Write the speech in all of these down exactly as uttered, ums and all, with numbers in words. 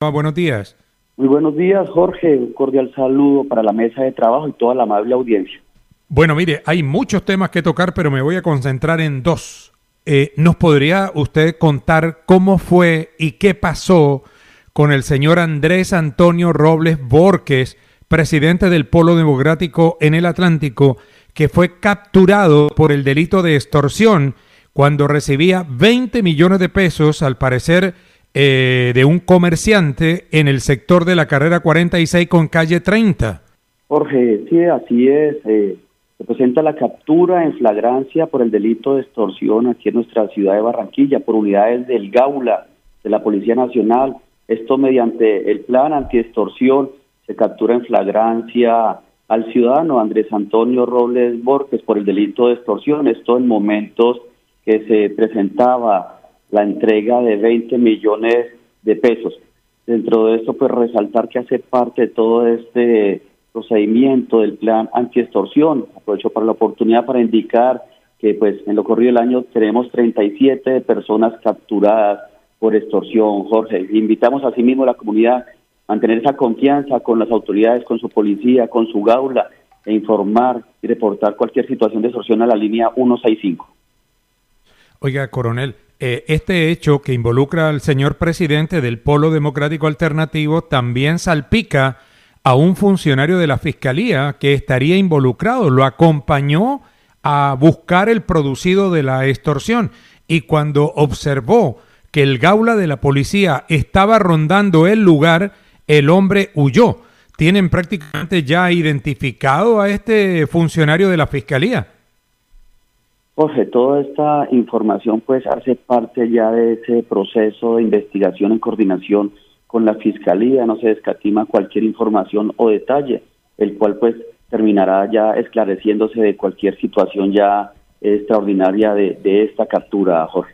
Buenos días. Muy buenos días, Jorge. Un cordial saludo para la mesa de trabajo y toda la amable audiencia. Bueno, mire, hay muchos temas que tocar, pero me voy a concentrar en dos. Eh, ¿Nos podría usted contar cómo fue y qué pasó con el señor Andrés Antonio Robles Borges, presidente del Polo Democrático en el Atlántico, que fue capturado por el delito de extorsión cuando recibía veinte millones de pesos, al parecer, eh, de un comerciante en el sector de la carrera cuarenta y seis con calle treinta? Jorge, sí, así es. Eh, se presenta la captura en flagrancia por el delito de extorsión aquí en nuestra ciudad de Barranquilla por unidades del Gaula de la Policía Nacional. Esto mediante el plan antiextorsión se captura en flagrancia al ciudadano Andrés Antonio Robles Borges por el delito de extorsión. Esto en momentos que se presentaba la entrega de veinte millones de pesos. Dentro de esto, pues resaltar que hace parte de todo este procedimiento del plan antiextorsión. Aprovecho para la oportunidad para indicar que pues en lo corrido del año tenemos treinta y siete personas capturadas por extorsión, Jorge. Invitamos asimismo a la comunidad a mantener esa confianza con las autoridades, con su policía, con su Gaula, e informar y reportar cualquier situación de extorsión a la línea ciento sesenta y cinco. Oiga, coronel, eh, este hecho que involucra al señor presidente del Polo Democrático Alternativo también salpica a un funcionario de la Fiscalía que estaría involucrado, lo acompañó a buscar el producido de la extorsión, y cuando observó que el Gaula de la policía estaba rondando el lugar, el hombre huyó. ¿Tienen prácticamente ya identificado a este funcionario de la Fiscalía? Jorge, toda esta información pues hace parte ya de ese proceso de investigación en coordinación con la Fiscalía. No se escatima cualquier información o detalle, el cual pues terminará ya esclareciéndose de cualquier situación ya extraordinaria de, de esta captura, Jorge.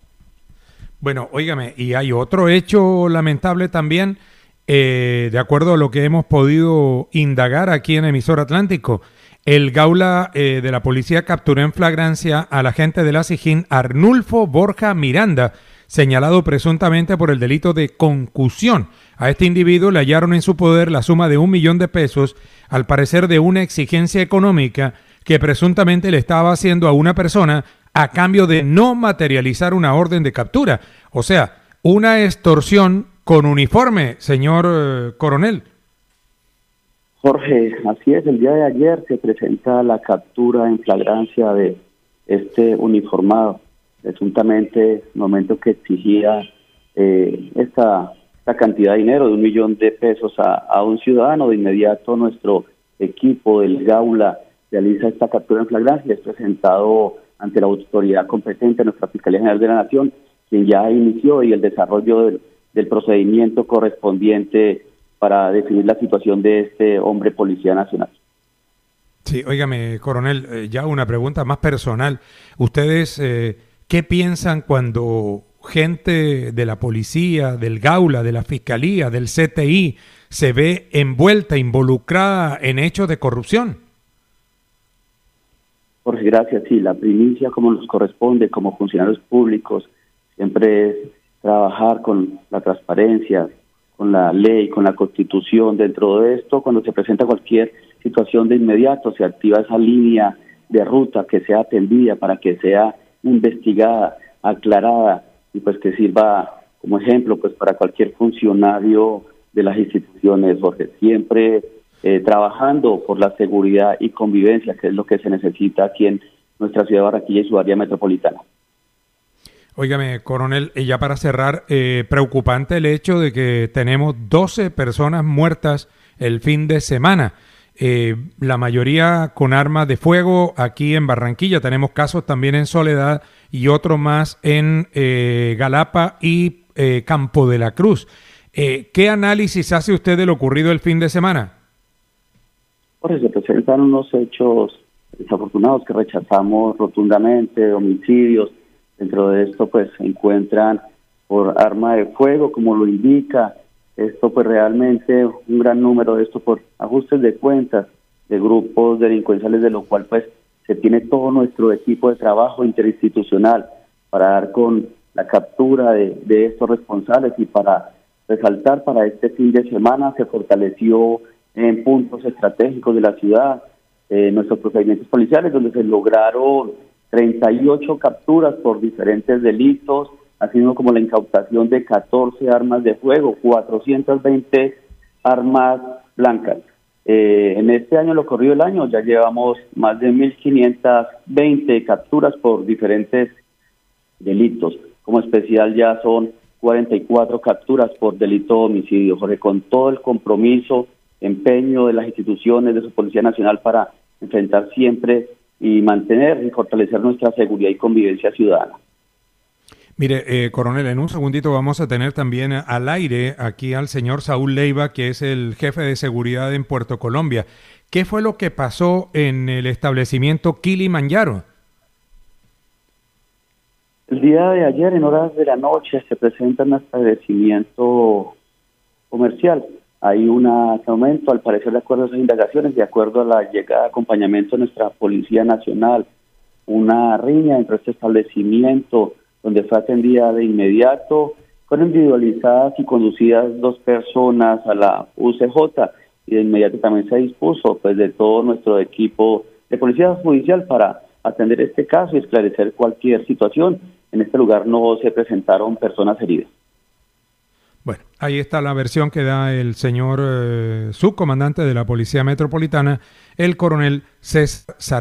Bueno, óigame, y hay otro hecho lamentable también, eh, de acuerdo a lo que hemos podido indagar aquí en Emisor Atlántico. El Gaula eh, de la policía capturó en flagrancia al agente de la SIJIN Arnulfo Borja Miranda, señalado presuntamente por el delito de concusión. A este individuo le hallaron en su poder la suma de un millón de pesos, al parecer de una exigencia económica que presuntamente le estaba haciendo a una persona a cambio de no materializar una orden de captura. O sea, una extorsión con uniforme, señor eh, coronel. Jorge, así es, el día de ayer se presenta la captura en flagrancia de este uniformado, presuntamente en el momento que exigía eh, esta, esta cantidad de dinero de un millón de pesos a, a un ciudadano. De inmediato nuestro equipo del Gaula realiza esta captura en flagrancia, es presentado ante la autoridad competente, nuestra Fiscalía General de la Nación, quien ya inició y el desarrollo del, del procedimiento correspondiente para definir la situación de este hombre policía nacional. Sí, óigame, coronel, eh, ya una pregunta más personal. ¿Ustedes eh, qué piensan cuando gente de la policía, del Gaula, de la Fiscalía, del C T I, se ve envuelta, involucrada en hechos de corrupción? Jorge, gracias. Sí, la primicia, como nos corresponde como funcionarios públicos, siempre es trabajar con la transparencia, con la ley, con la Constitución. Dentro de esto, cuando se presenta cualquier situación, de inmediato se activa esa línea de ruta que sea atendida para que sea investigada, aclarada, y pues que sirva como ejemplo pues para cualquier funcionario de las instituciones, Jorge. Siempre eh, trabajando por la seguridad y convivencia, que es lo que se necesita aquí en nuestra ciudad de Barranquilla y su área metropolitana. Óigame, coronel, y ya para cerrar, eh, preocupante el hecho de que tenemos doce personas muertas el fin de semana, eh, la mayoría con armas de fuego aquí en Barranquilla. Tenemos casos también en Soledad y otro más en eh, Galapa y eh, Campo de la Cruz. Eh, ¿Qué análisis hace usted de lo ocurrido el fin de semana? Pues se presentan unos hechos desafortunados que rechazamos rotundamente, homicidios. Dentro de esto pues se encuentran por arma de fuego, como lo indica. Esto pues realmente un gran número de esto por ajustes de cuentas de grupos delincuenciales, de lo cual pues se tiene todo nuestro equipo de trabajo interinstitucional para dar con la captura de, de estos responsables y para resaltar para este fin de semana se fortaleció en puntos estratégicos de la ciudad eh, nuestros procedimientos policiales, donde se lograron treinta y ocho capturas por diferentes delitos, así como la incautación de catorce armas de fuego, cuatrocientas veinte armas blancas. Eh, en este año, lo corrido del año, ya llevamos más de mil quinientas veinte capturas por diferentes delitos. Como especial ya son cuarenta y cuatro capturas por delito de homicidio, Jorge, con todo el compromiso, empeño de las instituciones de su Policía Nacional para enfrentar siempre y mantener y fortalecer nuestra seguridad y convivencia ciudadana. Mire, eh, coronel, en un segundito vamos a tener también al aire aquí al señor Saúl Leiva, que es el jefe de seguridad en Puerto Colombia. ¿Qué fue lo que pasó en el establecimiento Kilimanjaro? El día de ayer, en horas de la noche, se presenta un establecimiento comercial. Hay un aumento, al parecer, de acuerdo a esas indagaciones, de acuerdo a la llegada de acompañamiento de nuestra Policía Nacional, una riña dentro de este establecimiento, donde fue atendida de inmediato, con individualizadas y conducidas dos personas a la U C J, y de inmediato también se dispuso pues de todo nuestro equipo de Policía Judicial para atender este caso y esclarecer cualquier situación. En este lugar no se presentaron personas heridas. Bueno, ahí está la versión que da el señor eh, subcomandante de la Policía Metropolitana, el coronel César